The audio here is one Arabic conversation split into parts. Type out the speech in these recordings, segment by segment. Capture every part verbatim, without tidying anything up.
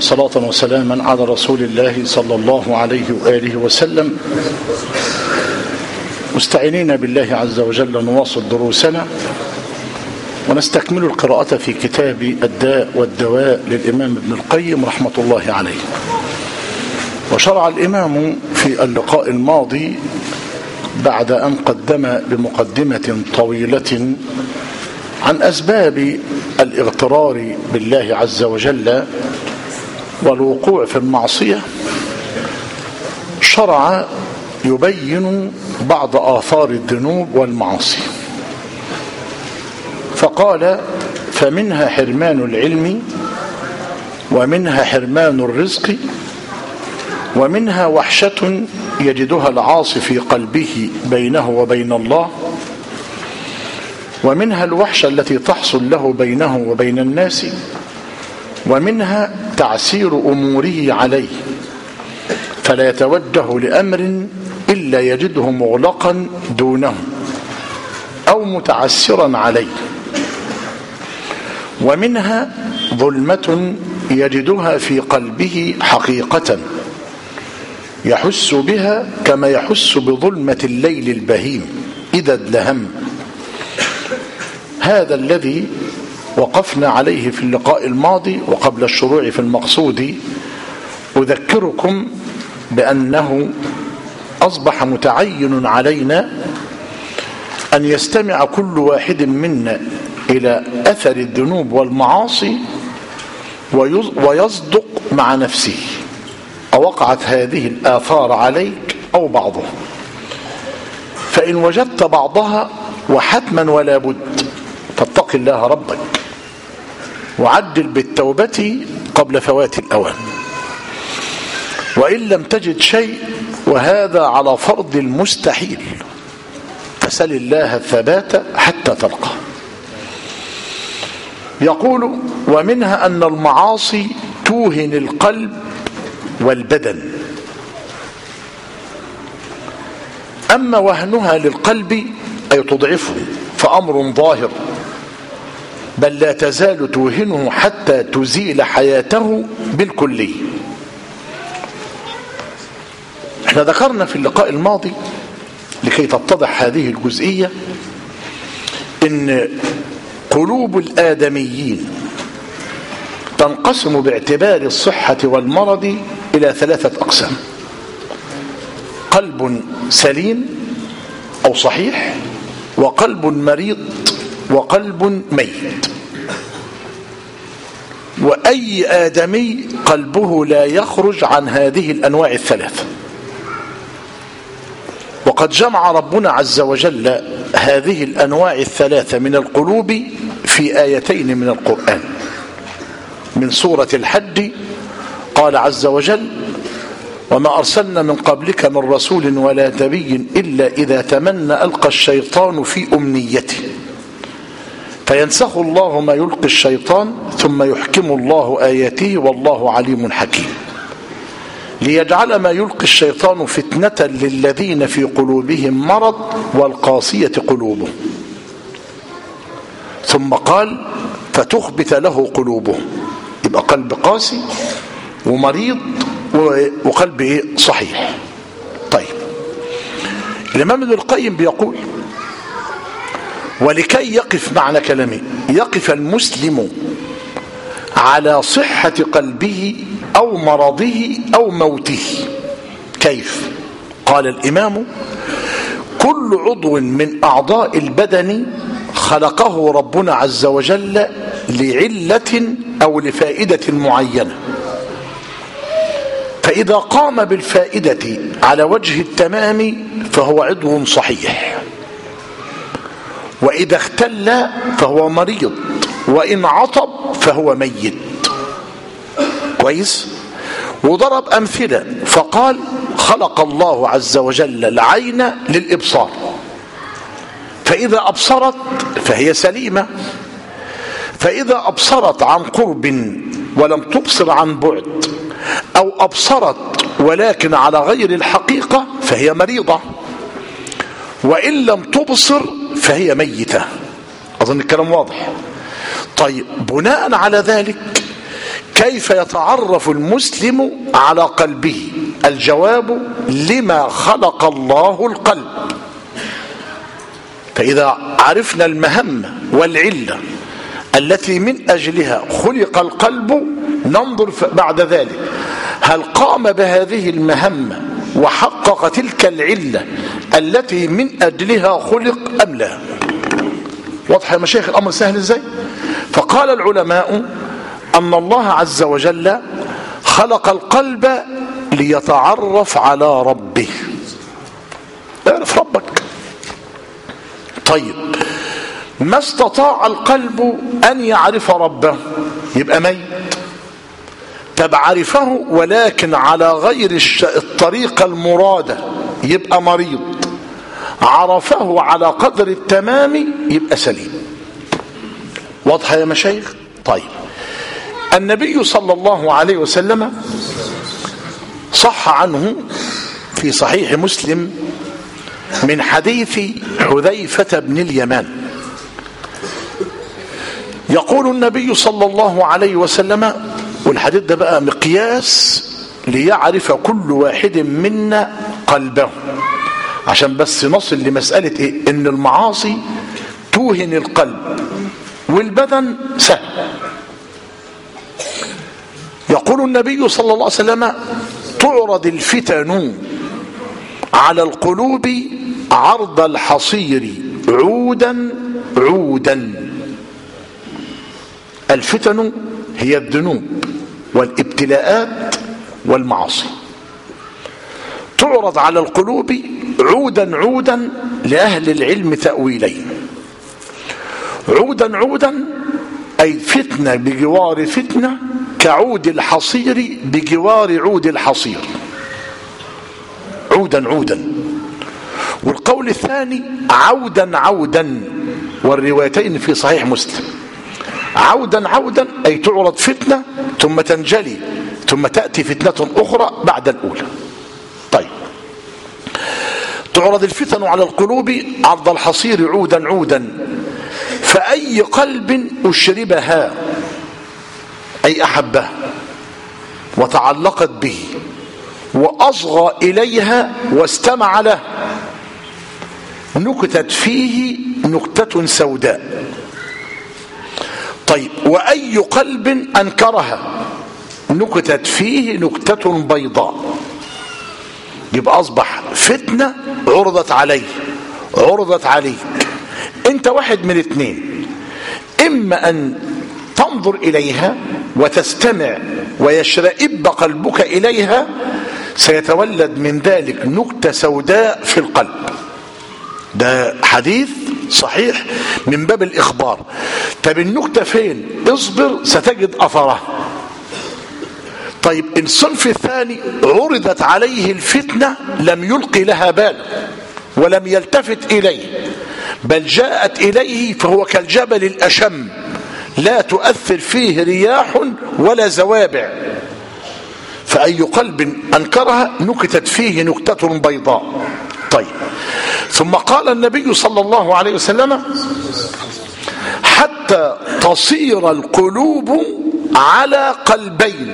صلاة وسلاما على رسول الله صلى الله عليه وآله وسلم. مستعينين بالله عز وجل نواصل دروسنا ونستكمل القراءة في كتاب الداء والدواء للإمام ابن القيم رحمة الله عليه. وشرع الإمام في اللقاء الماضي بعد أن قدم بمقدمة طويلة عن أسباب الاغترار بالله عز وجل والوقوع في المعصية، شرع يبين بعض آثار الذنوب والمعاصي، فقال: فمنها حرمان العلم، ومنها حرمان الرزق، ومنها وحشة يجدها العاصي في قلبه بينه وبين الله، ومنها الوحشة التي تحصل له بينه وبين الناس، ومنها تعسير أموره عليه فلا يتوجه لأمر إلا يجده مغلقا دونه أو متعسرا عليه، ومنها ظلمة يجدها في قلبه حقيقة يحس بها كما يحس بظلمة الليل البهيم إذا ادلهم. هذا الذي وقفنا عليه في اللقاء الماضي، وقبل الشروع في المقصود أذكركم بأنه أصبح متعين علينا أن يستمع كل واحد منا إلى أثر الذنوب والمعاصي ويصدق مع نفسه أوقعت هذه الآثار عليك أو بعضها، فإن وجدت بعضها وحتما ولا بد فاتق الله ربك وعجل بالتوبة قبل فوات الأوان، وإن لم تجد شيء وهذا على فرض المستحيل فسل الله الثبات حتى تلقى. يقول: ومنها أن المعاصي توهن القلب والبدن، أما وهنها للقلب أي تضعفه فأمر ظاهر، بل لا تزال توهنه حتى تزيل حياته بالكلية. احنا ذكرنا في اللقاء الماضي لكي تتضح هذه الجزئية إن قلوب الآدميين تنقسم باعتبار الصحة والمرض إلى ثلاثة أقسام: قلب سليم أو صحيح، وقلب مريض، وقلب ميت. وأي آدمي قلبه لا يخرج عن هذه الأنواع الثلاثة، وقد جمع ربنا عز وجل هذه الأنواع الثلاثة من القلوب في آيتين من القرآن. من سورة الحج قال عز وجل: وما أرسلنا من قبلك من رسول ولا نبي إلا إذا تمنى ألقى الشيطان في أمنيته فينسخ الله ما يلقي الشيطان ثم يحكم الله آياته والله عليم حكيم، ليجعل ما يلقي الشيطان فتنة للذين في قلوبهم مرض والقاسية قلوبهم. ثم قال: فتخبت له قلوبهم. يبقى قلب قاسي ومريض وقلب ايه؟ صحيح. طيب، الإمام ابن القيم بيقول: ولكي يقف معنى كلامه يقف المسلم على صحة قلبه أو مرضه أو موته. كيف؟ قال الإمام: كل عضو من أعضاء البدن خلقه ربنا عز وجل لعلة أو لفائدة معينة، فإذا قام بالفائدة على وجه التمام فهو عضو صحيح، وإذا اختل فهو مريض، وإن عطب فهو ميت. كويس؟ وضرب أمثلة فقال: خلق الله عز وجل العين للإبصار، فإذا أبصرت فهي سليمة، فإذا أبصرت عن قرب ولم تبصر عن بعد، أو أبصرت ولكن على غير الحقيقة فهي مريضة، وإن لم تبصر فهي ميتة. أظن الكلام واضح. طيب، بناء على ذلك كيف يتعرف المسلم على قلبه؟ الجواب: لما خلق الله القلب. فإذا عرفنا المهمة والعلة التي من أجلها خلق القلب، ننظر بعد ذلك هل قام بهذه المهمة وحقق تلك العلة التي من أجلها خلق أم لا. واضح يا مشايخ الأمر سهل ازاي؟ فقال العلماء أن الله عز وجل خلق القلب ليتعرف على ربه. اعرف ربك. طيب، ما استطاع القلب أن يعرف ربه يبقى ميت. طب عرفه ولكن على غير الطريقة المرادة يبقى مريض. عرفه على قدر التمام يبقى سليم. واضح يا مشايخ؟ طيب، النبي صلى الله عليه وسلم صح عنه في صحيح مسلم من حديث حذيفة بن اليمان، يقول النبي صلى الله عليه وسلم، والحديث ده بقى مقياس ليعرف كل واحد منا قلبه، عشان بس نصل لمسألة إيه؟ إن المعاصي توهن القلب والبدن سهل. يقول النبي صلى الله عليه وسلم: تعرض الفتن على القلوب عرض الحصير عودا عودا. الفتن هي الذنوب والابتلاءات والمعاصي، تعرض على القلوب عودا عودا لأهل العلم تأويلين. عودا عودا أي فتنة بجوار فتنة، كعود الحصير بجوار عود الحصير، عودا عودا. والقول الثاني عودا عودا، والروايتين في صحيح مسلم. عودا عودا أي تعرض فتنة ثم تنجلي ثم تأتي فتنة أخرى بعد الأولى. طيب، تعرض الفتن على القلوب عرض الحصير عودا عودا، فأي قلب أشربها أي أحبها وتعلقت به وأصغى إليها واستمع له، نكتت فيه نكتة سوداء. طيب، وأي قلب أنكرها نكتت فيه نكتة بيضاء. يبقى أصبح فتنة عرضت عليه عرضت عليك، أنت واحد من اثنين: إما أن تنظر إليها وتستمع ويشرئب قلبك إليها، سيتولد من ذلك نكتة سوداء في القلب. ده حديث صحيح من باب الإخبار. طب النكتة فين؟ اصبر ستجد أثرها. طيب، الصنف الثاني عرضت عليه الفتنة لم يلقي لها بال ولم يلتفت إليه، بل جاءت إليه فهو كالجبل الأشم لا تؤثر فيه رياح ولا زوابع. فأي قلب أنكرها نكتت فيه نكتة بيضاء. طيب، ثم قال النبي صلى الله عليه وسلم: حتى تصير القلوب على قلبين،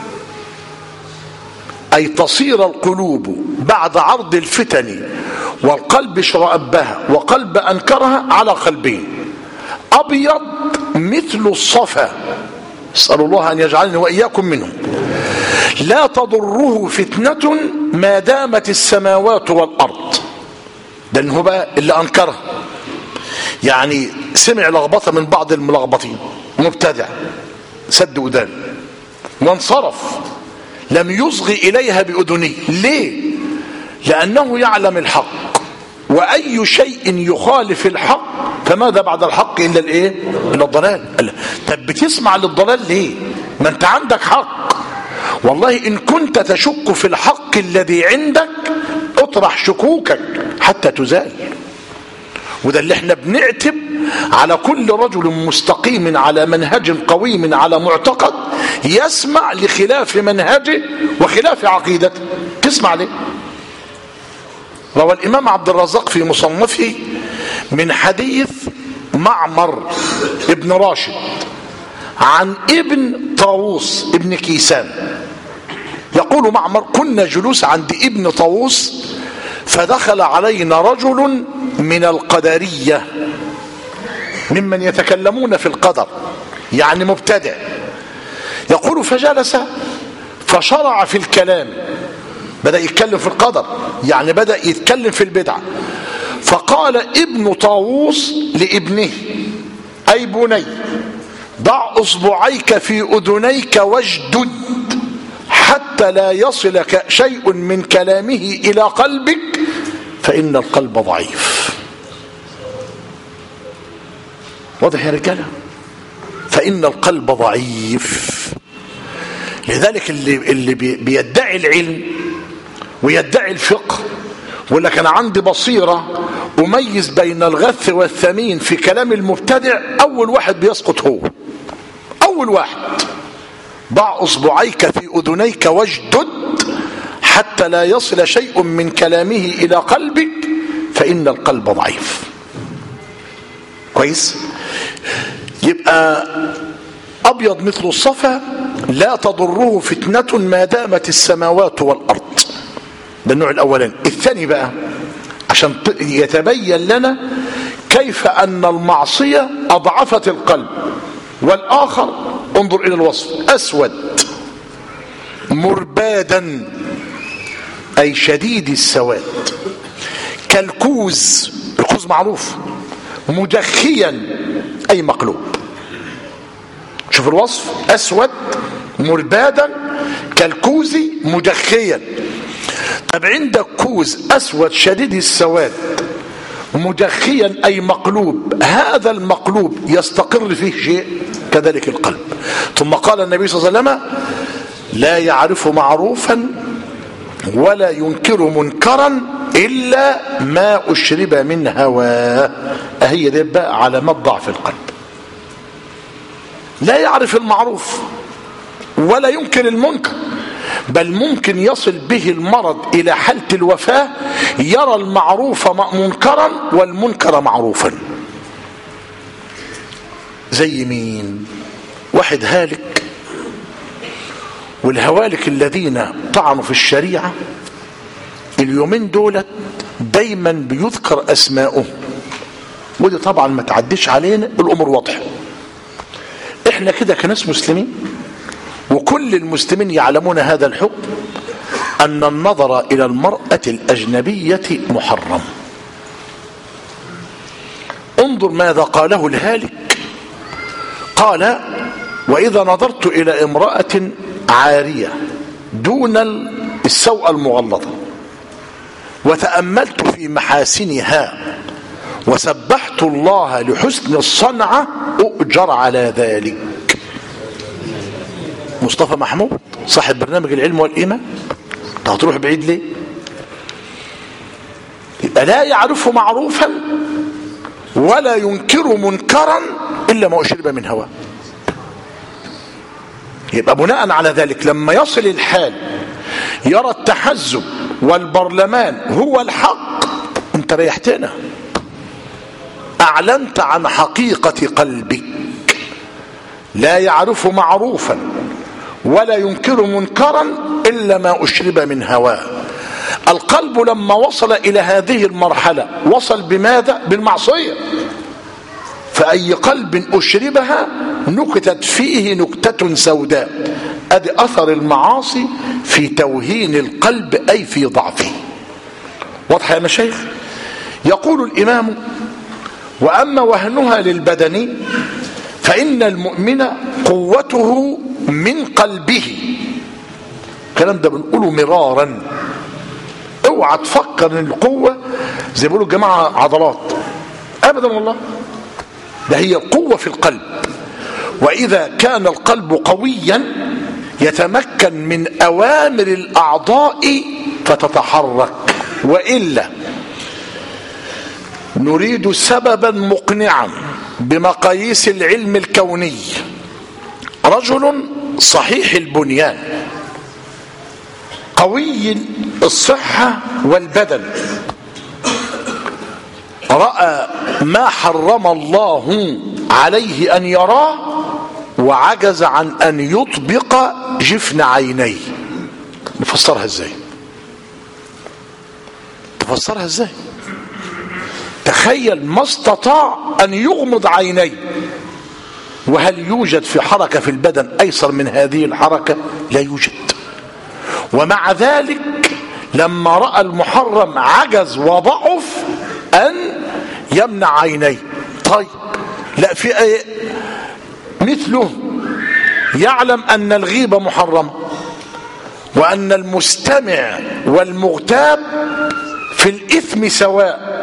أي تصير القلوب بعد عرض الفتن والقلب شرأبها وقلب أنكرها على قلبين: أبيض مثل الصفا، اسأل الله أن يجعلني وإياكم منهم، لا تضره فتنة ما دامت السماوات والأرض. ده هو بقى اللي أنكرها، يعني سمع لخبطة من بعض الملخبطين، مبتدع سد ودان وانصرف، لم يصغي إليها بأذنه. ليه؟ لأنه يعلم الحق، وأي شيء يخالف الحق فماذا بعد الحق إلا الإيه؟ إلا الضلال. طب بتسمع للضلال ليه؟ ما أنت عندك حق. والله إن كنت تشك في الحق الذي عندك اطرح شكوكك حتى تزال. وده اللي احنا بنعتب على كل رجل مستقيم على منهج قويم على معتقد يسمع لخلاف منهجه وخلاف عقيدته. تسمع ليه؟ روى الإمام عبد الرزاق في مصنفه من حديث معمر ابن راشد عن ابن طاووس ابن كيسان يقول معمر: كنا جلوس عند ابن طاووس فدخل علينا رجل من القدرية ممن يتكلمون في القدر، يعني مبتدع. يقول: فجلس فشرع في الكلام، بدأ يتكلم في القدر، يعني بدأ يتكلم في البدعة. فقال ابن طاووس لابنه: أي بني، ضع أصبعيك في أذنيك واجدد حتى لا يصلك شيء من كلامه إلى قلبك فإن القلب ضعيف. واضح يا رجالة؟ فإن القلب ضعيف. لذلك اللي, اللي بيدعي العلم ويدعي الفقه ويقول لك أنا عندي بصيرة أميز بين الغث والثمين في كلام المبتدع، أول واحد بيسقط هو، أول واحد. ضع أصبعيك في أذنيك واجدد حتى لا يصل شيء من كلامه إلى قلبك فإن القلب ضعيف. كويس؟ يبقى أبيض مثل الصفا لا تضره فتنة ما دامت السماوات والأرض. ده النوع الأولاني. الثاني بقى عشان يتبين لنا كيف أن المعصية أضعفت القلب. والآخر انظر إلى الوصف: أسود مربادا أي شديد السواد، كالكوز، الكوز معروف، مدخيا أي مقلوب. شوف الوصف: أسود مربادا كالكوز مدخيا. طب عندك كوز أسود شديد السواد مدخيا أي مقلوب، هذا المقلوب يستقر فيه شيء، كذلك القلب. ثم قال النبي صلى الله عليه وسلم: لا يعرف معروفا ولا ينكر منكرا إلا ما أشرب من هواه. أهي دي بقى علامات ضعف القلب. لا يعرف المعروف ولا ينكر المنكر، بل ممكن يصل به المرض إلى حالة الوفاة، يرى المعروف منكرا والمنكر معروفا. زي مين؟ واحد هالك، والهوالك الذين طعنوا في الشريعة اليومين دولت دايما بيذكر أسماؤهم، ودي طبعا ما تعديش علينا، الأمور واضحة. احنا كده كناس مسلمين وكل المسلمين يعلمون هذا الحكم، أن النظر إلى المرأة الأجنبية محرم. انظر ماذا قاله الهالك. قال: وإذا نظرت إلى امرأة عارية دون السوء المغلظة وتأملت في محاسنها وسبحت الله لحسن الصنعة أؤجر على ذلك. مصطفى محمود صاحب برنامج العلم والإيمان. هتروح بعيد ليه؟ يبقى لا يعرف معروفا ولا ينكر منكرا إلا ما أشرب من هواه. يبقى بناء على ذلك لما يصل الحال يرى التحزب والبرلمان هو الحق، انت ريحتنا، أعلنت عن حقيقة قلبك. لا يعرف معروفا ولا ينكر منكرا إلا ما أشرب من هواه. القلب لما وصل إلى هذه المرحلة وصل بماذا؟ بالمعصية. فأي قلب أشربها نكتت فيه نكتة سوداء. أدي أثر المعاصي في توهين القلب أي في ضعفه. واضح يا مشايخ؟ يقول الإمام: وأما وهنها للبدن فإن المؤمن قوته من قلبه. الكلام ده بنقوله مرارا، اوعى تفكر ان القوة زي بيقولوا الجماعة عضلات، ابدا والله، ده هي قوة في القلب. واذا كان القلب قويا يتمكن من اوامر الاعضاء فتتحرك. والا نريد سببا مقنعا بمقاييس العلم الكوني. رجل صحيح البنيان قوي الصحة والبدن رأى ما حرم الله عليه أن يراه وعجز عن أن يطبق جفن عينيه. نفسرها ازاي؟ تفسرها ازاي؟ تخيل ما استطاع أن يغمض عينيه، وهل يوجد في حركة في البدن أيسر من هذه الحركة؟ لا يوجد. ومع ذلك لما رأى المحرم عجز وضعف أن يمنع عينيه. طيب لا في مثله يعلم أن الغيبة محرمة وأن المستمع والمغتاب في الإثم سواء،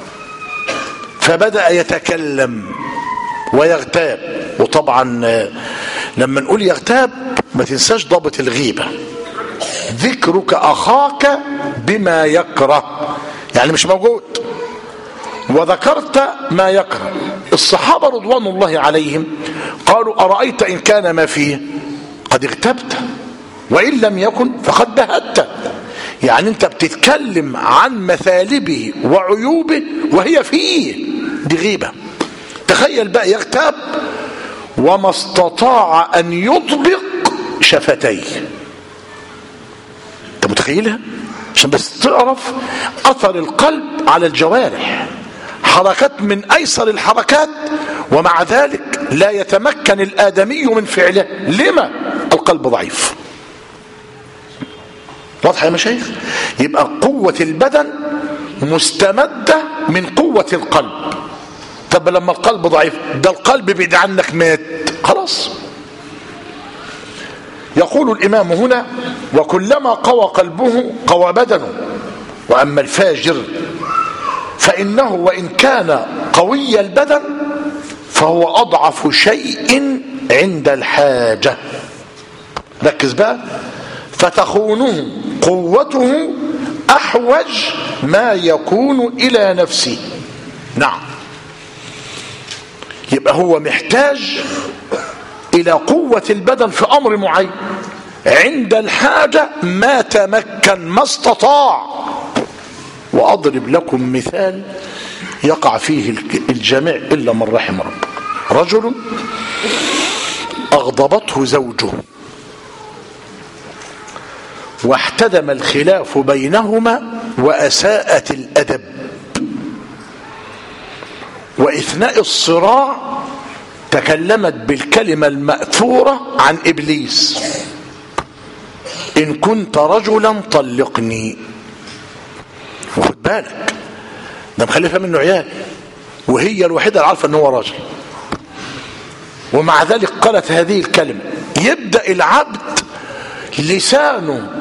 فبدأ يتكلم ويغتاب. وطبعا لما نقول يغتاب ما تنساش ضابط الغيبة، ذكرك أخاك بما يكره، يعني مش موجود وذكرت ما يكره. الصحابة رضوان الله عليهم قالوا أرأيت إن كان ما فيه قد اغتبت وإن لم يكن فقد بهت. يعني انت بتتكلم عن مثالبه وعيوبه وهي فيه، دي غيبة. تخيل بقى يغتاب وما استطاع أن يطبق شفتيه. انت متخيلها؟ عشان بس تعرف أثر القلب على الجوارح، حركات من أيسر الحركات، ومع ذلك لا يتمكن الآدمي من فعله. لما؟ القلب ضعيف. واضح يا مشايخ؟ يبقى قوة البدن مستمدة من قوة القلب. طب لما القلب ضعيف، ده القلب بعيد عنك مات خلاص. يقول الإمام هنا: وكلما قوى قلبه قوى بدنه. وأما الفاجر فإنه وإن كان قوي البدن فهو أضعف شيء عند الحاجة. ركز بقى: فتخونه قوته أحوج ما يكون إلى نفسه. نعم، يبقى هو محتاج إلى قوة البدن في أمر معين، عند الحاجة ما تمكن ما استطاع. وأضرب لكم مثال يقع فيه الجميع إلا من رحم ربك. رجل أغضبته زوجه واحتدم الخلاف بينهما وأساءت الأدب، وإثناء الصراع تكلمت بالكلمة المأثورة عن إبليس: إن كنت رجلا طلقني. وخد بالك ده مخلفها منه عيال، وهي الوحيدة اللي عارفة أنه راجل، ومع ذلك قالت هذه الكلمة. يبدأ العبد لسانه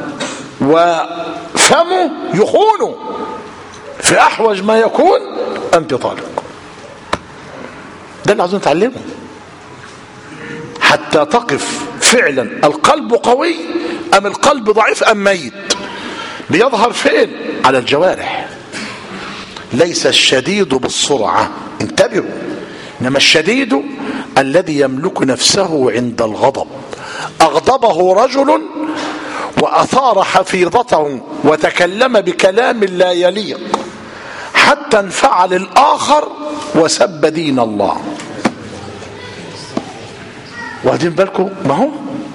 وفمه يخونه في أحوج ما يكون أنت طالق. ده اللي عاوزين نتعلمه حتى تقف فعلا القلب قوي أم القلب ضعيف أم ميت. بيظهر فين؟ على الجوارح. ليس الشديد بالسرعة، انتبهوا، إنما الشديد الذي يملك نفسه عند الغضب. أغضبه رجل وأثار حفيظته وتكلم بكلام لا يليق حتى انفعل الآخر وسب دين الله. واخدين بالكم؟ ما هو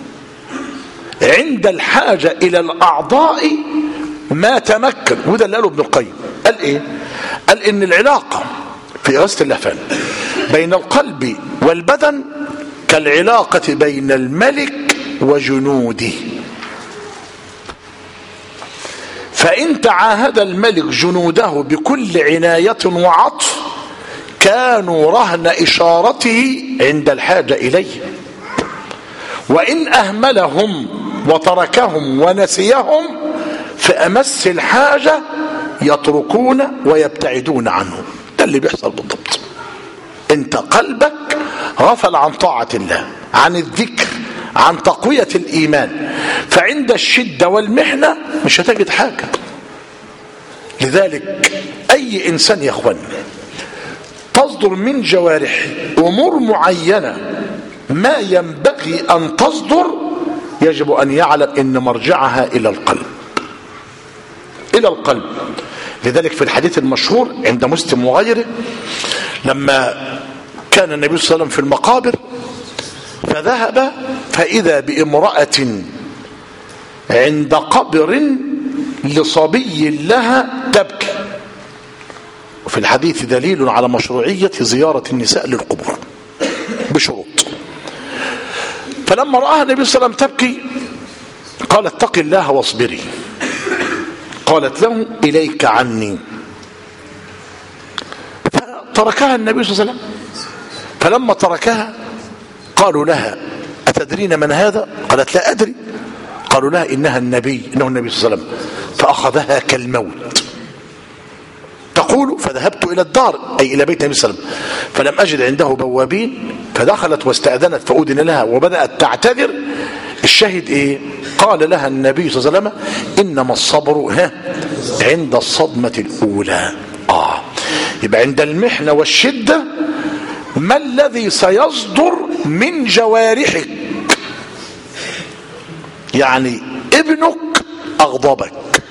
عند الحاجة إلى الأعضاء ما تمكن. وده اللي قاله ابن القيم. قال إيه؟ قال إن العلاقة في إغاثة اللهفان بين القلب والبدن كالعلاقة بين الملك وجنوده. فإن تعاهد الملك جنوده بكل عناية وعطف كانوا رهن إشارته عند الحاجة إليه، وإن أهملهم وتركهم ونسيهم فأمس الحاجة يتركون ويبتعدون عنه. ده اللي بيحصل بالضبط. انت قلبك غفل عن طاعة الله، عن الذكر، عن تقوية الإيمان، فعند الشدة والمحنة مش هتجد حاجة. لذلك أي إنسان يا أخوان تصدر من جوارح أمور معينة ما ينبغي أن تصدر، يجب أن يعلم أن مرجعها إلى القلب، إلى القلب. لذلك في الحديث المشهور عند مسلم وغيره، لما كان النبي صلى الله عليه وسلم في المقابر فذهب فإذا بامرأة عند قبر لصبي لها تبكي. وفي الحديث دليل على مشروعية زيارة النساء للقبور بشروط. فلما رآها النبي صلى الله عليه وسلم تبكي قال اتق الله واصبري. قالت له إليك عني. فتركها النبي صلى الله عليه وسلم. فلما تركها قالوا لها أتدرين من هذا؟ قالت لا أدري. قالوا لها إنها النبي إنه النبي صلى الله عليه وسلم. فأخذها كالموت. تقول فذهبت إلى الدار أي إلى بيت النبي صلى الله عليه وسلم فلم أجد عنده بوابين فدخلت واستأذنت فأذن لها وبدأت تعتذر. الشاهد إيه؟ قال لها النبي صلى الله عليه وسلم إنما الصبر ها عند الصدمة الأولى. آه يبقى عند المحنة والشدة ما الذي سيصدر من جوارحك؟ يعني ابنك أغضبك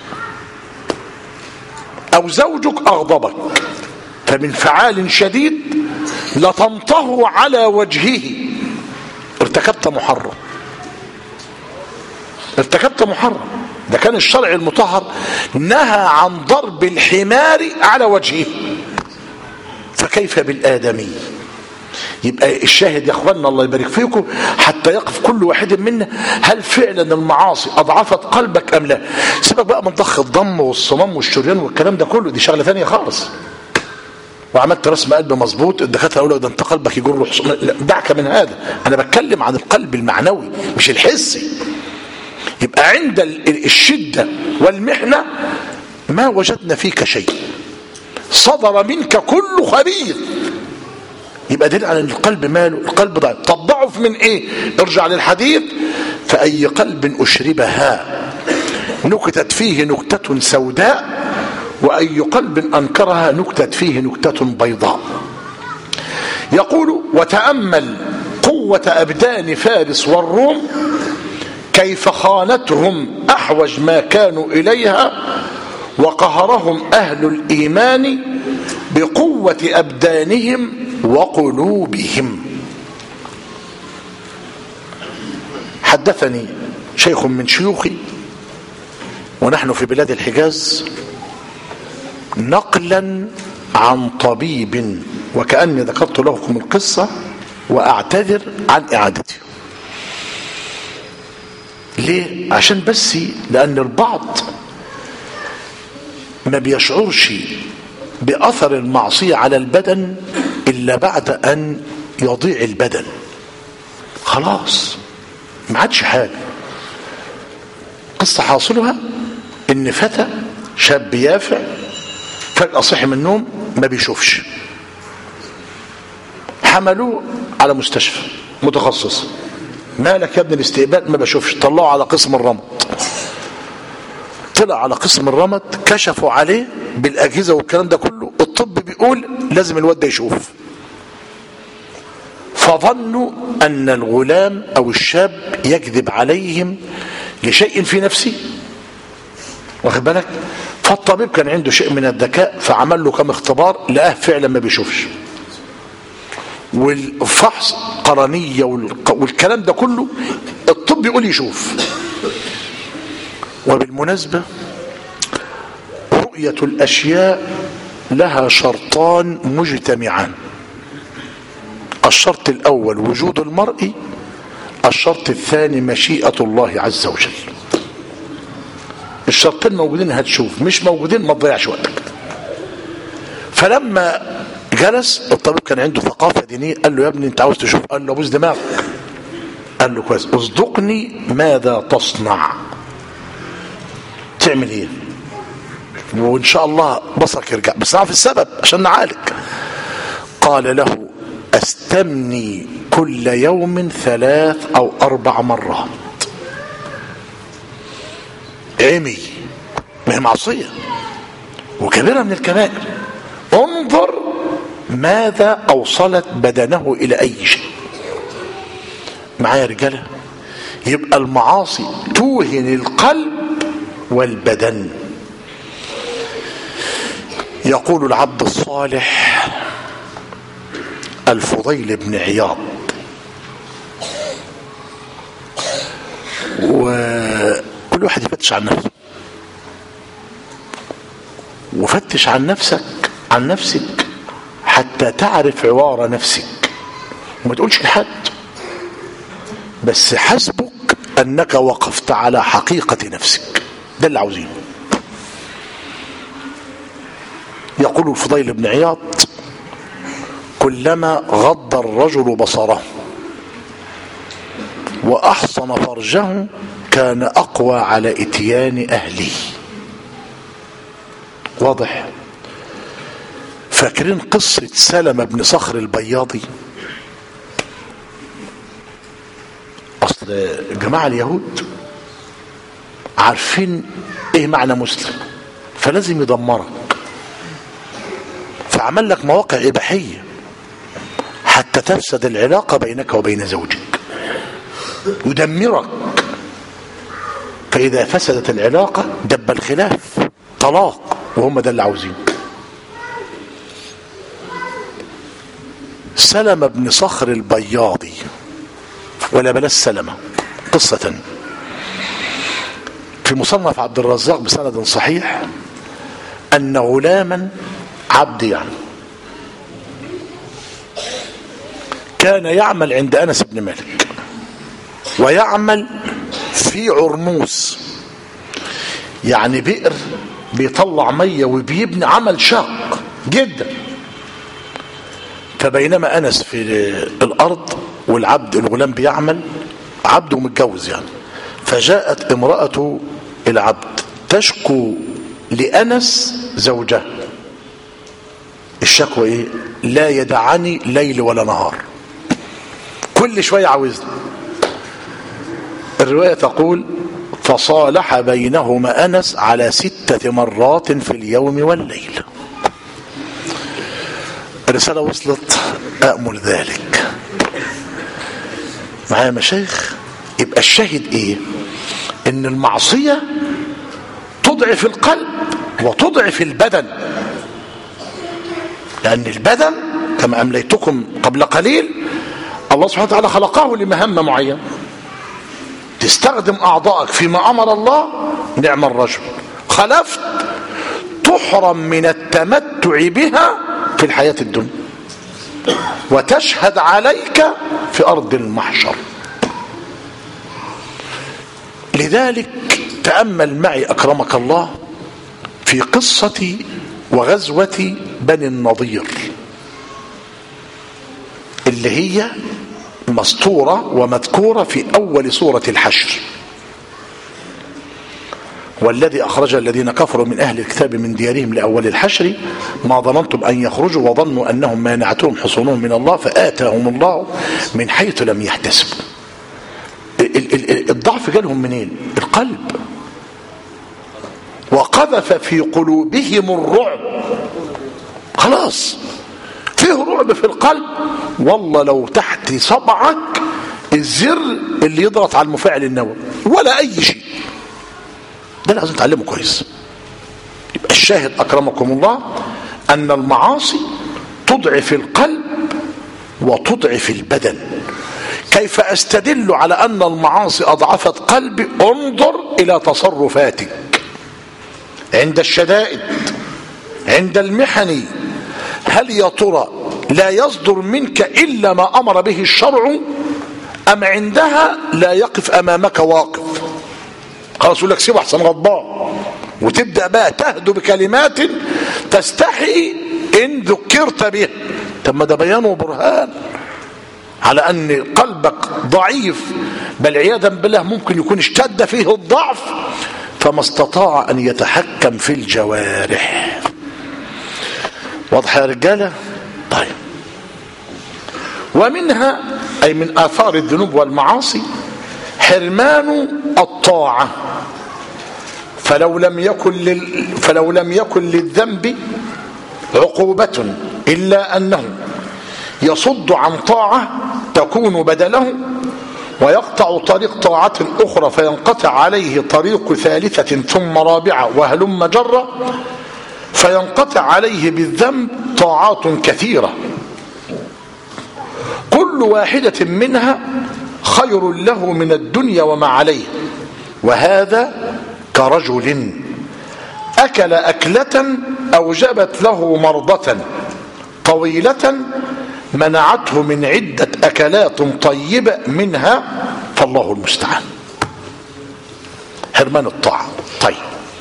أو زوجك أغضبك فبانفعال شديد لطمته على وجهه ارتكبت محرم. ارتكبت محرم. ده كان الشرع المطهر نهى عن ضرب الحمار على وجهه فكيف بالآدمي؟ يبقى الشاهد يا اخواننا الله يبارك فيكم حتى يقف كل واحد منا هل فعلا المعاصي اضعفت قلبك ام لا؟ سيبك بقى من ضخ الضم والصمام والشريان والكلام ده كله، دي شغله ثانيه خالص. وعملت رسم قلب مظبوط الدكاتره يقولوا ده انت قلبك يجر حص... دعك من هذا. انا بتكلم عن القلب المعنوي مش الحسي. يبقى عند الشده والمحنه ما وجدنا فيك شيء صدر منك كل خبيث يبقى دليل على ان القلب ماله القلب ضعيف. طب ضعف من ايه؟ ارجع للحديث فاي قلب اشربها نكتت فيه نكتة سوداء واي قلب انكرها نكتت فيه نكتة بيضاء. يقول وتأمل قوة ابدان فارس والروم كيف خانتهم احوج ما كانوا اليها وقهرهم اهل الايمان بقوة ابدانهم وقلوبهم. حدثني شيخ من شيوخي ونحن في بلاد الحجاز نقلا عن طبيب وكأني ذكرت لكم القصة وأعتذر عن إعادتها. ليه؟ عشان بس لأن البعض ما بيشعرش بأثر المعصية على البدن إلا بعد أن يضيع البدن. خلاص ما عادش حاجة. قصة حاصلها إن فتى شاب يافع فجأة صحي من النوم ما بيشوفش. حملوه على مستشفى متخصص. مالك يا ابن الاستقبال؟ ما بشوفش. طلعوا على قسم الرمد. طلع على قسم الرمد كشفوا عليه بالأجهزة والكلام ده كله. الطب بيقول لازم الواد ده يشوف. فظنوا أن الغلام أو الشاب يكذب عليهم لشيء في نفسه. واخد بالك؟ فالطبيب كان عنده شيء من الذكاء فعمل له كم اختبار لقاه فعلا ما بيشوفش. والفحص قرنية والكلام ده كله الطب يقول يشوف. وبالمناسبة رؤية الأشياء لها شرطان مجتمعان. الشرط الأول وجود المرء، الشرط الثاني مشيئة الله عز وجل. الشرطين موجودين هتشوف، مش موجودين ما تضيعش وقتك. فلما جلس الطبيب كان عنده ثقافة دينية قال له يا ابني انت عاوز تشوف؟ قال له بوز دماغك. قال له كويس اصدقني ماذا تصنع؟ تعمل ايه؟ وان شاء الله بصرك يرجع بس نعرف السبب عشان نعالج. قال له استمني كل يوم ثلاث او اربع مرات. عمي ما هي معصية وكبيرة من الكبائر. انظر ماذا اوصلت بدنه الى اي شيء. معايا رجالة؟ يبقى المعاصي توهن القلب والبدن. يقول العبد الصالح الفضيل بن عياض كل واحد يفتش عن نفسه، وفتش عن نفسك عن نفسك حتى تعرف عوار نفسك، وما تقولش لحد، بس حسبك أنك وقفت على حقيقة نفسك. ده اللي عاوزينه. يقول الفضيل بن عياض: كلما غض الرجل بصره وأحصن فرجه كان أقوى على إتيان أهله. واضح؟ فاكرين قصة سلمة بن صخر البياضي؟ أصل جماعة اليهود عارفين إيه معنى مسلم، فلازم يدمرك، فعمل لك مواقع إباحية حتى تفسد العلاقة بينك وبين زوجك، يدمرك. فإذا فسدت العلاقة دب الخلاف، طلاق، وهم ده اللي عاوزين. سلمة بن صخر البياضي، ولا بلاش سلمة، قصة في مصنف عبد الرزاق بسند صحيح أن غلاما، عبد يعني، كان يعمل عند أنس بن مالك، ويعمل في عرموس، يعني بئر بيطلع مية وبيبني، عمل شاق جدا. فبينما أنس في الأرض والعبد الغلام بيعمل، عبده متجوز يعني، فجاءت امرأة العبد تشكو لأنس زوجه. الشكوى ايه؟ لا يدعني ليل ولا نهار، كل شوية عاوزني. الرواية تقول: فصالح بينهما أنس على ستة مرات في اليوم والليل. الرسالة وصلت؟ أأمل ذلك معايا مشايخ. يبقى الشاهد ايه؟ ان المعصية تضعف القلب وتضعف البدن، لأن البدن كما أمليتكم قبل قليل الله سبحانه وتعالى خلقه لمهمة معينة، تستخدم أعضائك فيما أمر الله، نعم الرجل. خلفت تحرم من التمتع بها في الحياة الدنيا، وتشهد عليك في أرض المحشر. لذلك تأمل معي أكرمك الله في قصة وغزوة بني النضير اللي هي مسطورة ومذكورة في أول سورة الحشر: والذي أخرج الذين كفروا من أهل الكتاب من ديارهم لأول الحشر ما ظننتم أن يخرجوا وظنوا أنهم مانعتهم حصونهم من الله فآتاهم الله من حيث لم يحتسبوا. الضعف جالهم منين؟ القلب. وقذف في قلوبهم الرعب، خلاص فيه رعب في القلب. والله لو تحت صبعك الزر اللي يضغط على المفاعل النووي ولا أي شيء. ده اللي لازم نتعلمه كويس. يبقى الشاهد أكرمكم الله أن المعاصي تضعف القلب وتضعف البدن. كيف أستدل على أن المعاصي أضعفت قلبي؟ انظر إلى تصرفاتك عند الشدائد، عند المحن. هل يا ترى لا يصدر منك إلا ما أمر به الشرع، أم عندها لا يقف أمامك واقف؟ خلاص يقول لك سيب أحسن غضبان، وتبدأ بقى تهدو بكلمات تستحي إن ذكرت به. طب ما ده بيان وبرهان على أن قلبك ضعيف، بل عياذا بالله ممكن يكون اشتد فيه الضعف فما استطاع أن يتحكم في الجوارح. واضح يا رجالة؟ طيب، ومنها أي من آثار الذنوب والمعاصي حرمان الطاعة. فلو لم يكن لل... فلو لم يكن للذنب عقوبة إلا أنه يصد عن طاعة تكون بدله، ويقطع طريق طاعة أخرى فينقطع عليه طريق ثالثة ثم رابعة وهلم جرة، فينقطع عليه بالذنب طاعات كثيرة كل واحدة منها خير له من الدنيا وما عليه، وهذا كرجل أكل أكلة أوجبت له مرضة طويلة منعته من عدة أكلات طيبة منها، فالله المستعان. حرمان الطاعة. طيب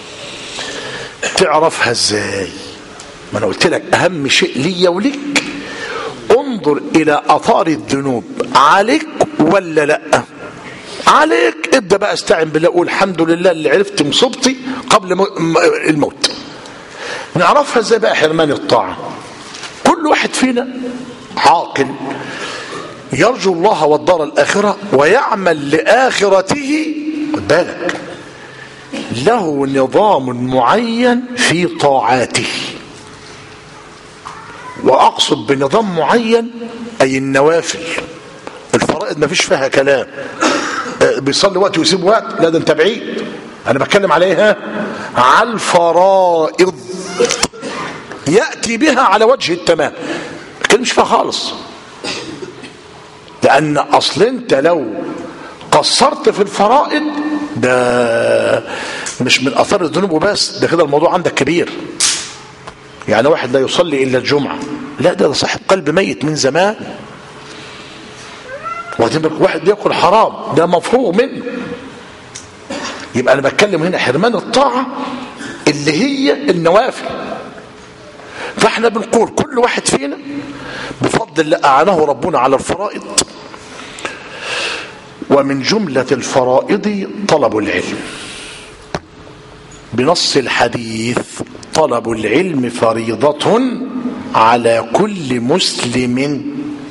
تعرفها ازاي؟ ما انا قلت لك اهم شيء لي ولك انظر الى اثار الذنوب عليك ولا لا. عليك ابدا بقى استعن بالله، قول الحمد لله اللي عرفت مصيبتي قبل الموت. نعرفها ازاي بقى حرمان الطاعة؟ كل واحد فينا عاقل يرجو الله والدار الآخرة ويعمل لآخرته، خد بالك، له نظام معين في طاعاته. وأقصد بنظام معين أي النوافل. الفرائض ما فيش فيها كلام، بيصلي وقت ويسيب وقت، لا ده انت بعيد. أنا بتكلم عليها على الفرائض يأتي بها على وجه التمام، ما بتكلمش فيها خالص. لأن أصل أنت لو قصرت في الفرائض ده مش من أثار الذنوب وبس، ده كده الموضوع عندك كبير. يعني واحد لا يصلي إلا الجمعة، لا ده, ده صاحب قلب ميت من زمان. واحد يأكل حرام، ده مفروغ منه. يبقى أنا بتكلم هنا حرمان الطاعة اللي هي النوافل. فاحنا بنقول كل واحد فينا بفضل الله أعانه ربنا على الفرائض، ومن جملة الفرائض طلب العلم بنص الحديث: طلب العلم فريضة على كل مسلم،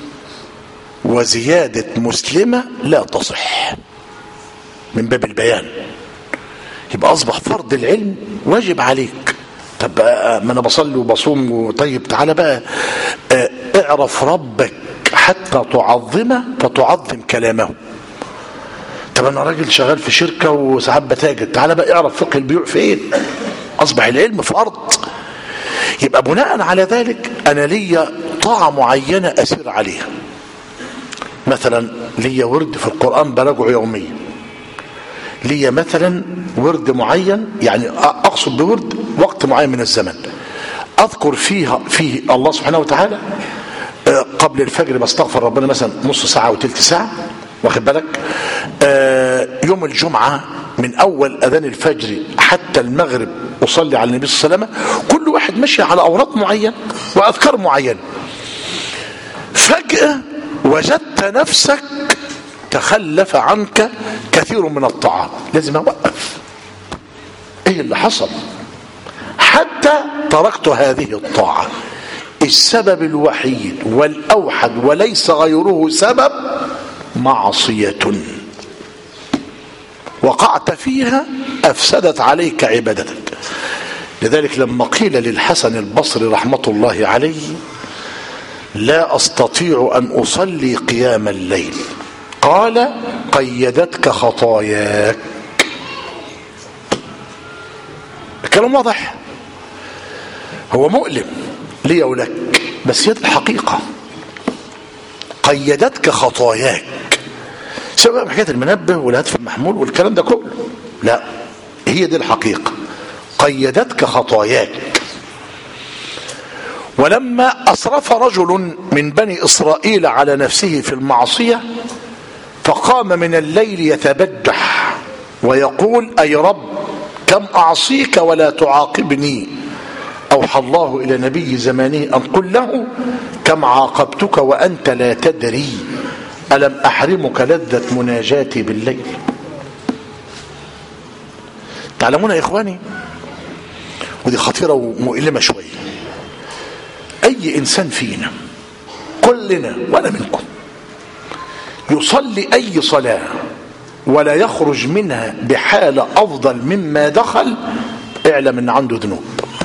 وزيادة مسلمة لا تصح، من باب البيان. يبقى أصبح فرض العلم واجب عليك. طب ما أنا بصلي وبصوم، طيب تعالى بقى اعرف ربك حتى تعظمه فتعظم كلامه. طب أنا راجل شغال في شركة وساعات بتاجر، تعالى بقى اعرف فقه البيوع فين. أصبح العلم فرض. يبقى بناء على ذلك أنا لي طاعة معينة أسير عليها. مثلا لي ورد في القرآن براجعه يوميا، لي مثلا ورد معين، يعني أقصد بورد وقت معين من الزمن أذكر فيها فيه الله سبحانه وتعالى. قبل الفجر بستغفر ربنا مثلا نص ساعة وتلت ساعة، واخد بالك. يوم الجمعة من أول أذان الفجر حتى المغرب أصلي على النبي صلى الله عليه وسلم. كل واحد ماشي على أوراق معين وأذكار معين. فجأة وجدت نفسك تخلف عنك كثير من الطاعات، لازم أوقف. إيه اللي حصل؟ حتى تركت هذه الطاعة. السبب الوحيد والأوحد وليس غيره سبب معصية وقعت فيها أفسدت عليك عبادتك. لذلك لما قيل للحسن البصري رحمة الله عليه: لا أستطيع أن أصلي قيام الليل، قال: قيدتك خطاياك. الكلام واضح، هو مؤلم لي ولك، بس هي الحقيقة. قيدتك خطاياك، سواء حكاية المنبه والهاتف المحمول والكلام ده كله، لا، هي دي الحقيقة. قيدتك خطاياك. ولما أسرف رجل من بني إسرائيل على نفسه في المعصية فقام من الليل يتبجح ويقول: أي رب، كم أعصيك ولا تعاقبني. أوحى الله إلى نبي زمانه أن قل له: كم عاقبتك وأنت لا تدري، ألم أحرمك لذة مناجاتي بالليل. تعلمون يا إخواني، ودي خطيرة ومؤلمة شوية، أي إنسان فينا، كلنا وأنا منكم، يصلي أي صلاة ولا يخرج منها بحالة أفضل مما دخل، اعلم أن عنده ذنوب.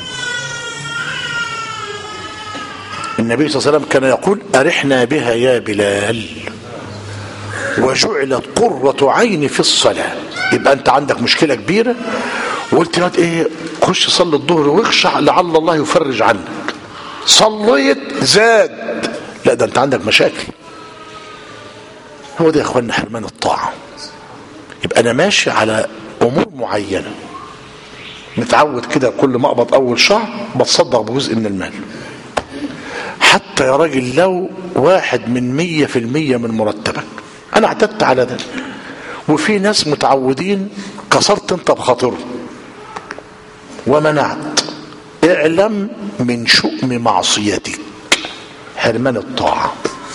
النبي صلى الله عليه وسلم كان يقول: أرحنا بها يا بلال، وجعلت قرة عيني في الصلاة. يبقى أنت عندك مشكلة كبيرة وقلت لك إيه، خش صلي الظهر واخشع لعل الله يفرج عنك. صليت زاد، لا ده أنت عندك مشاكل. هو ده يا إخواننا حرمان الطاعة. يبقى أنا ماشي على امور معينة، متعود كده كل ما اقبض اول شهر بتصدق بجزء من المال، حتى يا راجل لو واحد من مية في المية من مرتبك. انا اعتدت على ده، وفي ناس متعودين كسرت انت بخاطره ومنعت. اعلم من شؤم معصيتك حرمان الطاعة،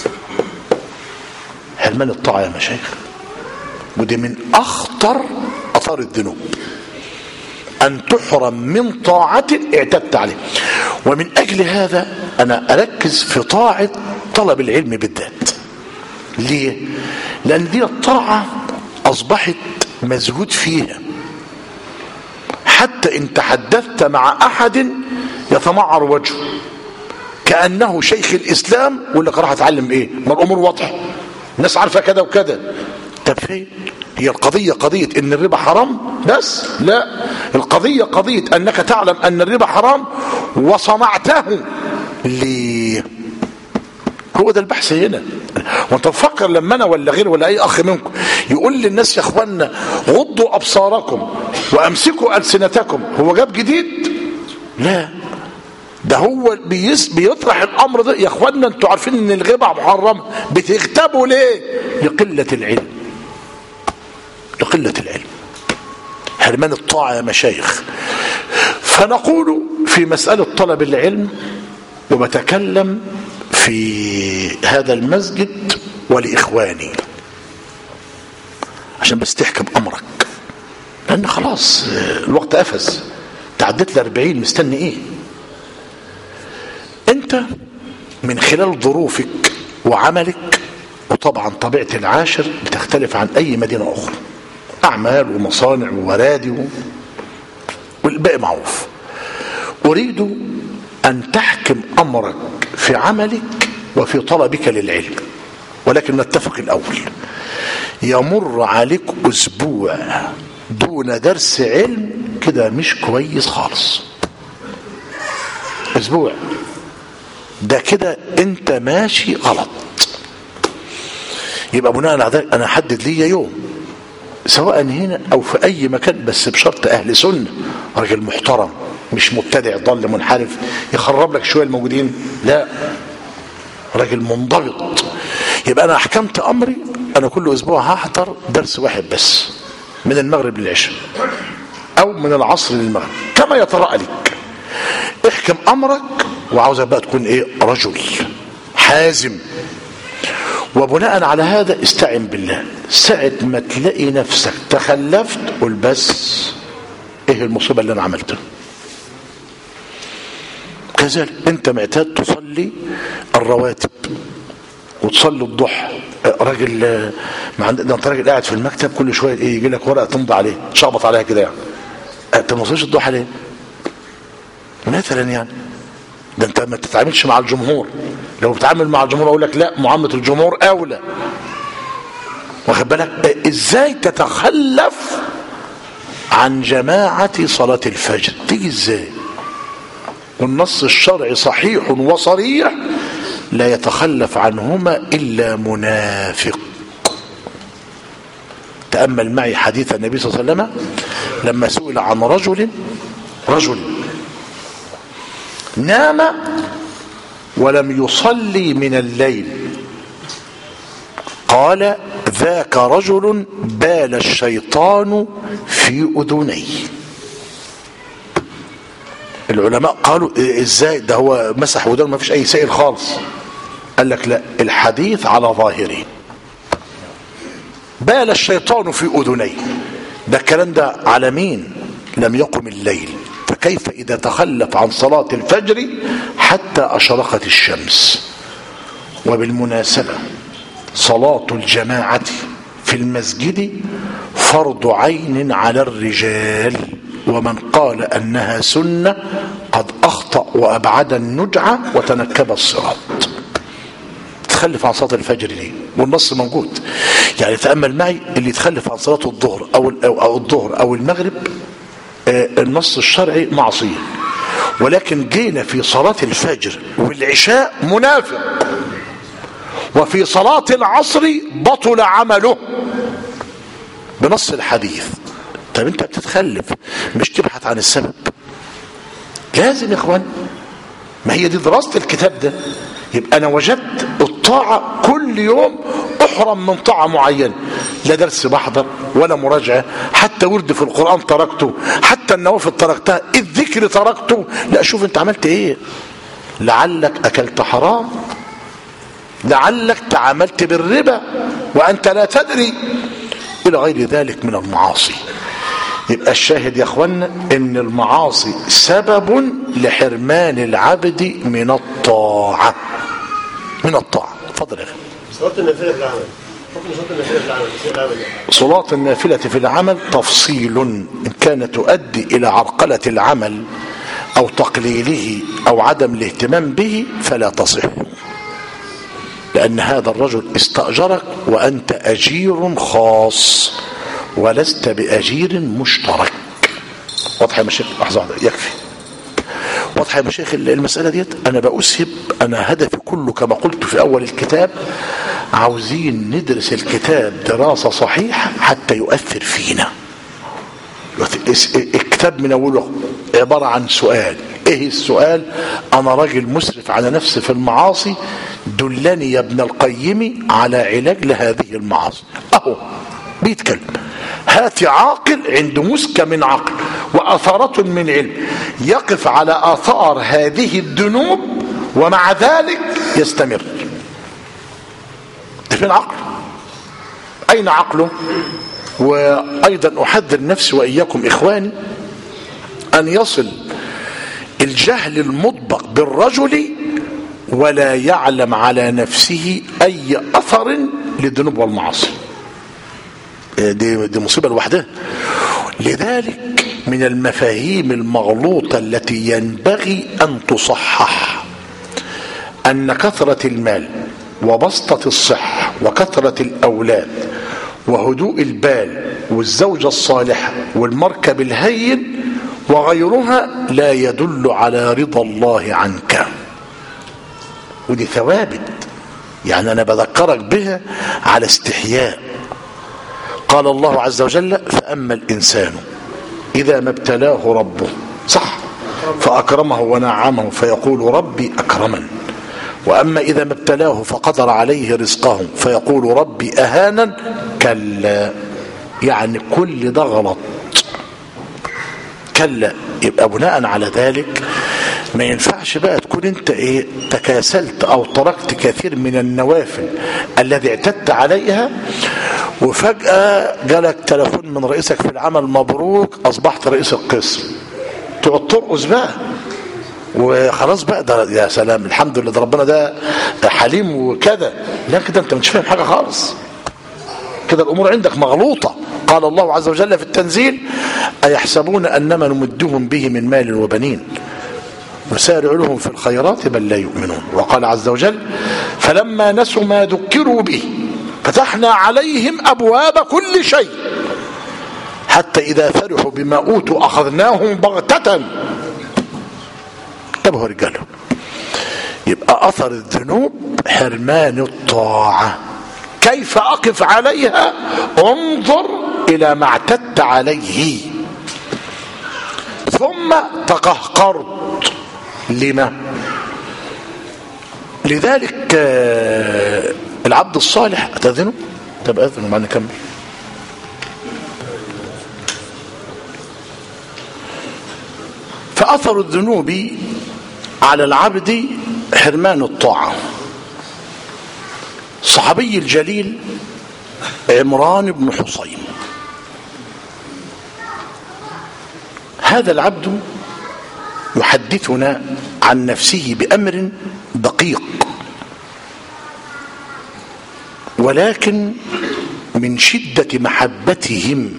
حرمان الطاعة يا مشايخ، ودي من اخطر اثار الذنوب، ان تحرم من طاعة اعتدت عليه. ومن اجل هذا انا اركز في طاعة طلب العلم بالذات. ليه؟ لان دي الطاعة اصبحت مزهود فيها، حتى ان تحدثت مع احد يتمعر وجهه كأنه شيخ الاسلام ويقول لك راح اتعلم ايه؟ ما الامور واضحة، الناس عارفة كذا وكذا. طب فين؟ هي القضية قضية ان الربا حرام بس؟ لا، القضية قضية انك تعلم ان الربا حرام وصنعته ليه. هو ده البحث هنا. وانت تفكر لما انا ولا غير ولا اي اخ منكم يقول للناس يا اخوانا غضوا ابصاركم وامسكوا السنتكم، هو جاب جديد؟ لا، ده هو بيس بيطرح الامر ده. يا اخوانا انتوا عارفين ان الغيبة محرمة، بتغتابوا ليه؟ لقلة العلم، لقلة العلم، حرمان الطاعة يا مشايخ. فنقول في مسألة طلب العلم، وبتكلم في هذا المسجد ولإخواني عشان بس تحكم أمرك، لأن خلاص الوقت أفز، تعديت لأربعين، مستني إيه؟ أنت من خلال ظروفك وعملك، وطبعا طبيعة العاشر بتختلف عن أي مدينة أخرى، أعمال ومصانع وورادي والباقي معروف. أريد أن تحكم أمرك في عملك وفي طلبك للعلم، ولكن نتفق الأول. يمر عليك أسبوع دون درس علم كده مش كويس خالص، أسبوع ده كده أنت ماشي غلط. يبقى بناء على ذلك أنا أحدد لي يوم، سواء هنا أو في أي مكان، بس بشرط أهل سنة، راجل محترم مش مبتدع ضل منحرف يخرب لك شوية الموجودين، لا، راجل منضبط. يبقى أنا أحكمت أمري، أنا كل أسبوع هحضر درس واحد بس من المغرب للعشاء أو من العصر للمغرب كما يطرأ لك. احكم أمرك، وعاوزك بقى تكون إيه؟ رجل حازم. وبناء على هذا استعن بالله. ساعة ما تلاقي نفسك تخلفت قل بس ايه المصيبة اللي انا عملتها. كذلك انت معتاد تصلي الرواتب وتصلي الضحى، راجل ما عندنا، انت راجل قاعد في المكتب كل شويه ايه يجي لك ورقه تمضي عليه تشخبط عليها كده، يعني انت ما تصليش الضحى ليه مثلا؟ يعني ده انت ما تتعاملش مع الجمهور. لو بتعامل مع الجمهور اقول لك لا، معامله الجمهور اولى. واخد بالك ازاي تتخلف عن جماعه صلاه الفجر؟ تيجي ازاي؟ والنص الشرعي صحيح وصريح، لا يتخلف عنهما الا منافق. تامل معي حديث النبي صلى الله عليه وسلم لما سئل عن رجل رجل نام ولم يصلي من الليل، قال ذاك رجل بال الشيطان في أذنيه. العلماء قالوا ازاي ده؟ هو مسح ودانه ما فيش اي سائل خالص. قال لك لا، الحديث على ظاهره، بال الشيطان في أذنيه، ده الكلام ده على مين لم يقم الليل، فكيف إذا تخلف عن صلاة الفجر حتى أشرقت الشمس؟ وبالمناسبة صلاة الجماعة في المسجد فرض عين على الرجال، ومن قال أنها سنة قد أخطأ وأبعد النجعة وتنكب الصراط. تخلف عن صلاة الفجر ليه؟ والنص موجود. يعني تأمل معي، اللي يتخلف عن صلاة الظهر أو, أو الظهر أو المغرب النص الشرعي معصية، ولكن جينا في صلاة الفجر والعشاء منافق، وفي صلاة العصر بطل عمله بنص الحديث. طب انت بتتخلف مش تبحث عن السبب؟ لازم يا اخوان، ما هي دي دراسة الكتاب ده. يبقى انا وجدت الطاعة كل يوم احرم من طاعة معينة، لا درس بحضر ولا مراجعة، حتى ورد في القرآن تركته، حتى النوافل تركتها، الذكر تركته. لا، شوف انت عملت ايه. لعلك اكلت حرام، لعلك تعاملت بالربا وانت لا تدري، الى غير ذلك من المعاصي. يبقى الشاهد يا اخوانا ان المعاصي سبب لحرمان العبد من الطاعة، من الطاعة. اتفضل يا اخي. صلاة النافلة في العمل، حكم صلاة النافلة في العمل، في العمل. صلاة النافلة في العمل تفصيل، إن كانت تؤدي إلى عرقلة العمل أو تقليله أو عدم الاهتمام به فلا تصح، لأن هذا الرجل استأجرك وأنت أجير خاص ولست بأجير مشترك. واضح يا مشايخ؟ لحظة واحدة يكفي. واضح يا مشايخ المسألة ديت؟ أنا بأسهب، أنا هدفي كله كما قلت في أول الكتاب، عاوزين ندرس الكتاب دراسة صحيحة حتى يؤثر فينا. الكتاب من أوله عبارة عن سؤال. إيه السؤال؟ أنا راجل مسرف على نفسي في المعاصي، دلني يا ابن القيم على علاج لهذه المعاصي. أهو بيتكلم. هات عاقل عنده مسكة من عقل وأثارة من علم يقف على آثار هذه الذنوب ومع ذلك يستمر. فين عقل؟ أين عقله؟ وأيضا أحذر نفسي وإياكم إخواني أن يصل الجهل المطبق بالرجل ولا يعلم على نفسه أي أثر للذنوب والمعاصي. دي, دي مصيبة لوحدها. لذلك من المفاهيم المغلوطة التي ينبغي أن تصحح أن كثرة المال وبسطة الصحة وكثرة الأولاد وهدوء البال والزوجة الصالحة والمركب الهين وغيرها لا يدل على رضا الله عنك. ودي ثوابت، يعني أنا بذكرك بها على استحياء. قال الله عز وجل: فأما الإنسان إذا ما ابتلاه ربه صح فأكرمه ونعمه فيقول ربي أكرمن، وأما إذا ما ابتلاه فقدر عليه رزقه فيقول ربي أهانا. كلا، يعني كل ده غلط. كلا. يبقى بناء على ذلك ما ينفعش بقى تكون انت ايه تكاسلت او تركت كثير من النوافل الذي اعتدت عليها وفجأة جالك تلفون من رئيسك في العمل: مبروك اصبحت رئيس القسم. تقعد ترقص بقى وخلاص بقى، ده يا سلام الحمد لله ده ربنا ده حليم وكذا. لا، كده انت مش فاهم حاجة خالص، كده الامور عندك مغلوطة. قال الله عز وجل في التنزيل: أيحسبون أنما نمدهم به من مال وبنين نسارع لهم في الخيرات بل لا يؤمنون. وقال عز وجل: فلما نسوا ما ذكروا به فتحنا عليهم أبواب كل شيء حتى إذا فرحوا بما أوتوا أخذناهم بغتة. انتبهوا رجاله. يبقى أثر الذنوب حرمان الطاعة. كيف أقف عليها؟ انظر إلى ما اعتدت عليه ثم تقهقرت. لما؟ لذلك العبد الصالح أتأذنه؟ طب أذنه معنا نكمل. فأثر الذنوب على العبد حرمان الطاعة. الصحابي الجليل عمران بن حصين، هذا العبد يحدثنا عن نفسه بأمر دقيق، ولكن من شدة محبتهم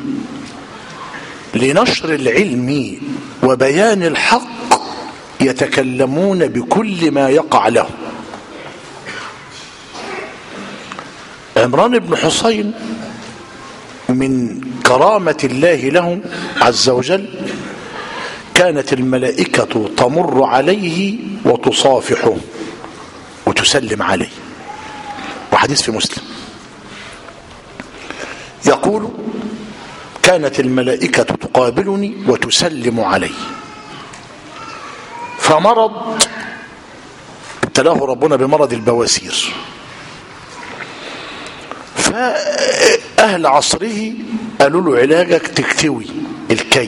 لنشر العلم وبيان الحق يتكلمون بكل ما يقع له. عمران بن حصين من كرامة الله له عز وجل كانت الملائكة تمر عليه وتصافحه وتسلم عليه. وحديث في مسلم يقول: كانت الملائكة تقابلني وتسلم علي، فمرض ابتلاه ربنا بمرض البواسير، فأهل عصره قالوا له علاجك تكتوي الكي.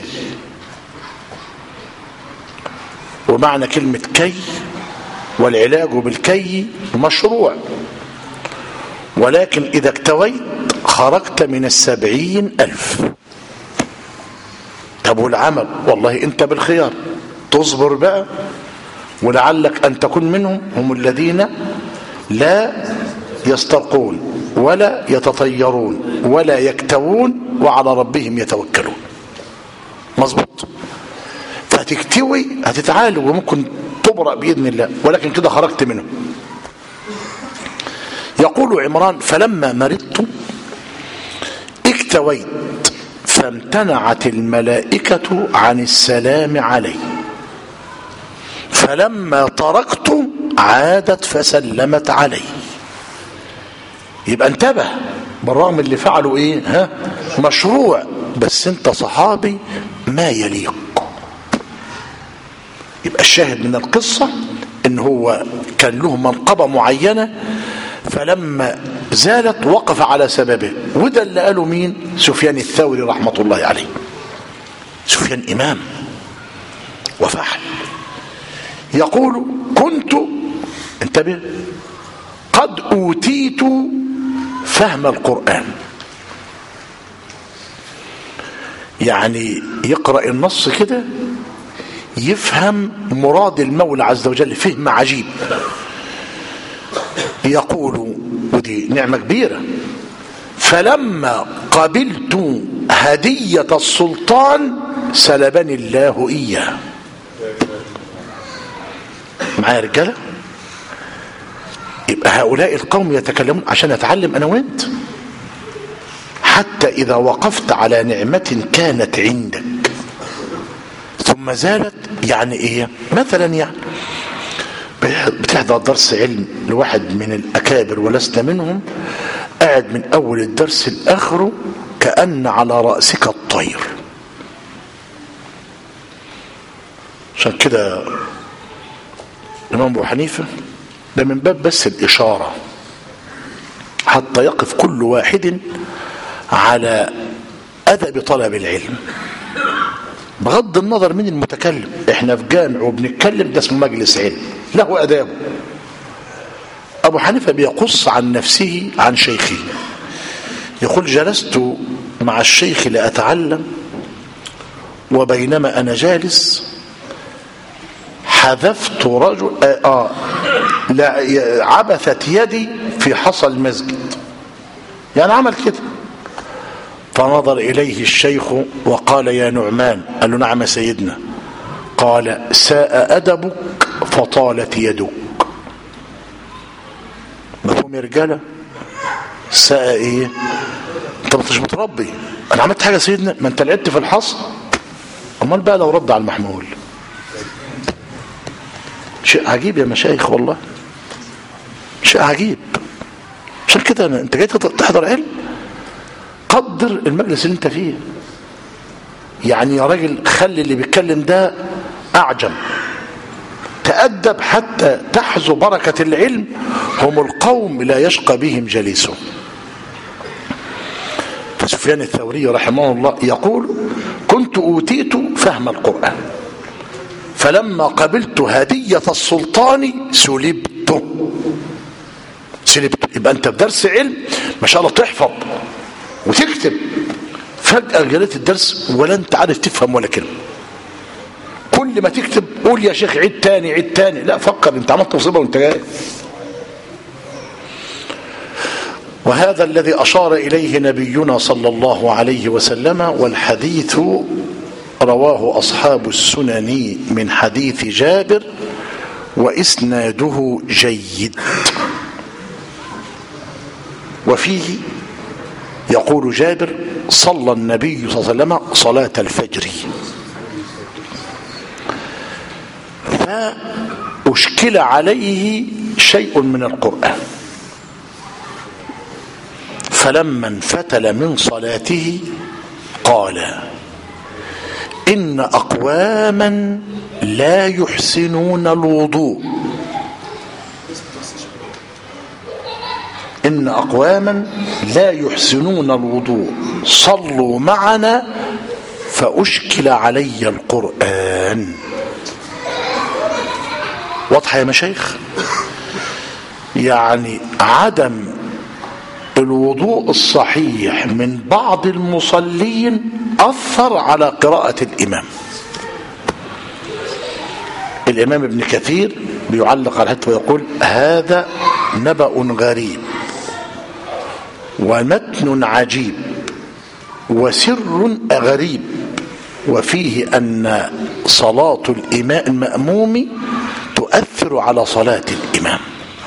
ومعنى كلمة كي والعلاج بالكي مشروع، ولكن إذا اكتويت خرجت من السبعين ألف. طب والعمل؟ والله أنت بالخيار، تصبر بقى ولعلك أن تكون منهم. هم الذين لا يسترقون ولا يتطيرون ولا يكتوون وعلى ربهم يتوكلون. مظبوط؟ فتكتوي هتتعالج وممكن تبرأ بإذن الله، ولكن كده خرجت منه. يقول عمران: فلما مرضت اكتويت فامتنعت الملائكة عن السلام علي، فلما تركت عادت فسلمت علي. يبقى انتبه، بالرغم اللي فعلوا ايه ها مشروع، بس انت صحابي ما يليق. يبقى الشاهد من القصة ان هو كان له منقبة معينة، فلما زالت وقف على سببه. وده اللي قاله مين؟ سفيان الثوري رحمة الله عليه. سفيان إمام وفحل. يقول: كنت، انتبه، قد أوتيت فهم القرآن. يعني يقرأ النص كده يفهم مراد المولى عز وجل فهم عجيب. يقول، ودي نعمة كبيرة: فلما قبلت هدية السلطان سلبني الله إياه. معايا رجالة؟ يبقى هؤلاء القوم يتكلمون عشان أتعلم أنا وأنت. حتى إذا وقفت على نعمة كانت عندك ثم زالت، يعني إيه؟ مثلا يعني بتحضر درس علم لواحد من الأكابر ولست منهم، قاعد من أول الدرس لآخره كأن على رأسك الطير. عشان كده الإمام أبو حنيفة ده من باب بس الإشارة، حتى يقف كل واحد على أدب طلب العلم بغض النظر من المتكلم. احنا في جامع وبنتكلم، ده اسمه مجلس علم له أدابه. أبو حنيفة بيقص عن نفسه عن شيخه، يقول: جلست مع الشيخ لأتعلم، وبينما أنا جالس حذفت رجل آه, آه لا عبثت يدي في حصى المسجد، يعني عمل كده. فنظر إليه الشيخ وقال: يا نعمان. قال له: نعم سيدنا. قال: ساء أدبك فطالت يدك. مفهوم يا رجالة؟ ساء ايه؟ انت مش متربي. انا عملت حاجة سيدنا؟ ما انت لعبت في الحصى. امال بقى لو رد على المحمول؟ شيء عجيب يا مشايخ، والله شيء عجيب. عشان كده انت جاي تحضر علم، قدر المجلس اللي انت فيه. يعني يا راجل خلي اللي بيتكلم ده اعجم، تأدب حتى تحظو بركة العلم. هم القوم لا يشقى بهم جليسهم. فسفيان الثوري رحمه الله يقول: كنت أوتيت فهم القرآن، فلما قبلت هدية السلطان سلبته. سلبته يبقى انت في درس علم ما شاء الله تحفظ وتكتب، فجأة جليت الدرس ولا انت عارف تفهم ولا كلمة. كل ما تكتب قول يا شيخ عيد تاني عيد تاني، لا فكر انت عملت مصيبة وانت جاي. وهذا الذي أشار إليه نبينا صلى الله عليه وسلم، والحديث رواه أصحاب السنن من حديث جابر وإسناده جيد. وفيه يقول جابر: صلى النبي صلى الله عليه وسلم صلاة الفجر، فأشكل عليه شيء من القرآن، فلما انفتل من صلاته قال إن أقواما لا يحسنون الوضوء إن أقواما لا يحسنون الوضوء صلوا معنا فأشكل علي القرآن. واضحة يا مشايخ؟ يعني عدم الوضوء الصحيح من بعض المصلين أثر على قراءة الإمام. الإمام ابن كثير بيعلق على الحديث ويقول هذا نبأ غريب ومتن عجيب وسر غريب وفيه أن صلاة الإمام المأموم تؤثر على صلاة الإمام.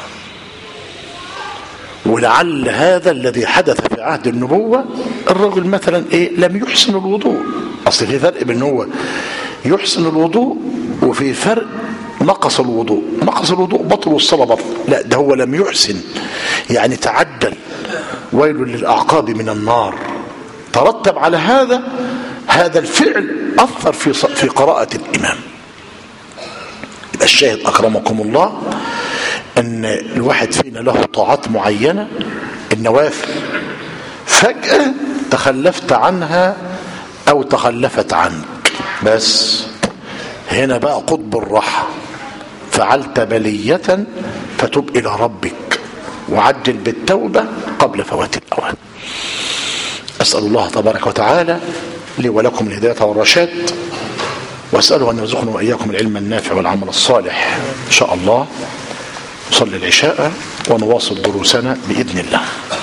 ولعل هذا الذي حدث في عهد النبوة، الرجل مثلا إيه لم يحسن الوضوء. أصل في فرق بين هو يحسن الوضوء وفي فرق نقص الوضوء. نقص الوضوء بطل والصلاة بطل، لا ده هو لم يحسن يعني تعدل، ويل للأعقاب من النار. ترتب على هذا هذا الفعل أثر في في قراءة الإمام. يبقى الشاهد أكرمكم الله أن الواحد فينا له طاعات معينة، النوافل، فجأة تخلفت عنها أو تخلفت عنك، بس هنا بقى قطب الرحى، فعلت بلية فتب إلى ربك وعجل بالتوبة قبل فوات الأوان. أسأل الله تبارك وتعالى لي ولكم الهداية والرشاد، وأسأله أن يرزقنا وإياكم العلم النافع والعمل الصالح إن شاء الله. نصلي العشاء ونواصل دروسنا بإذن الله.